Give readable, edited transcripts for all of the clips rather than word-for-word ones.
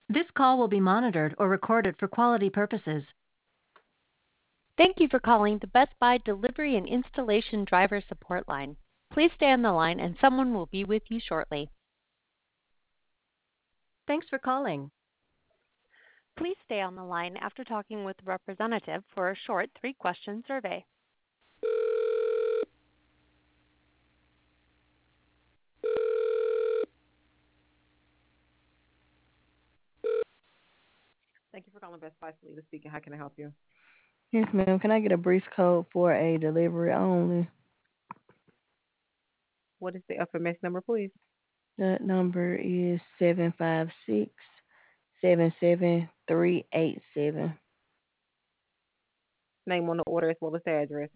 This call will be monitored or recorded for quality purposes. Thank you for calling the Best Buy Delivery and Installation Driver Support Line. Please stay on the line and someone will be with you shortly. Thanks for calling. Please stay on the line after talking with the representative for a short 3-question survey. Thank you for calling Best Buy. Selena speaking. How can I help you? Yes, ma'am. Can I get a brief code for a delivery only? What is the FMS number, please? The number is 756-77387. Name on the order as well as the address.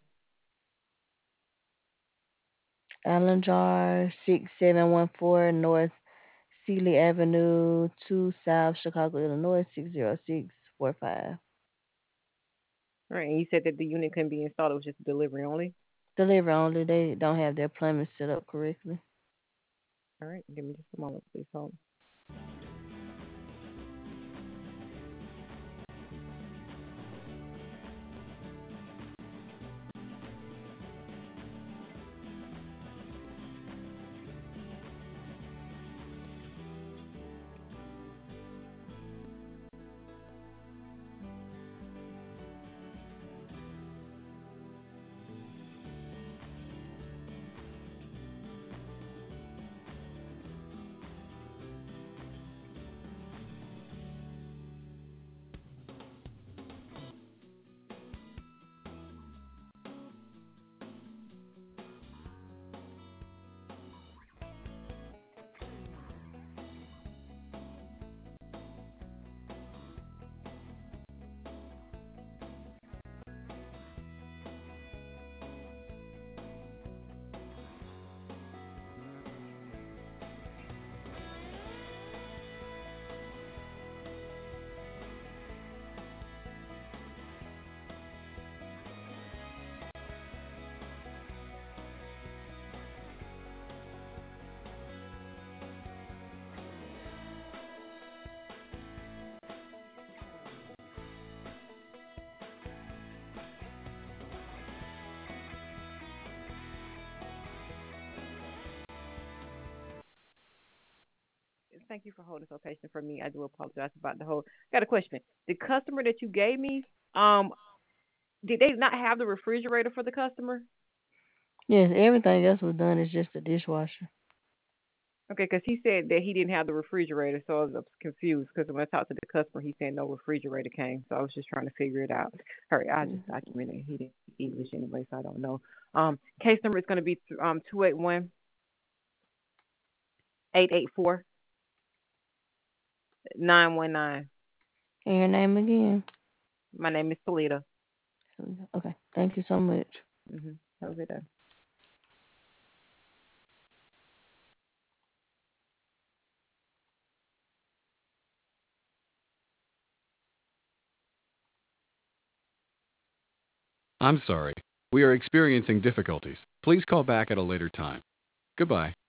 Allen Jar, 6714 North Sealy Avenue, 2 South Chicago, Illinois, 60645. All right, and you said that the unit couldn't be installed. It was just delivery only. Delivery only. They don't have their plumbing set up correctly. All right, give me just a moment, please. Hold. Thank you for holding so patient for me. I do apologize about the whole. Got a question. The customer that you gave me, did they not have the refrigerator for the customer? Yes, everything else was done. It's just the dishwasher. Okay, because he said that he didn't have the refrigerator, so I was confused. Because when I talked to the customer, he said no refrigerator came, so I was just trying to figure it out. All right, I just documented. He didn't speak English anyway, so I don't know. Case number is going to be 281-884-919. And your name again? My name is Salida. Okay, thank you so much. Have a good day. I'm sorry. We are experiencing difficulties. Please call back at a later time. Goodbye.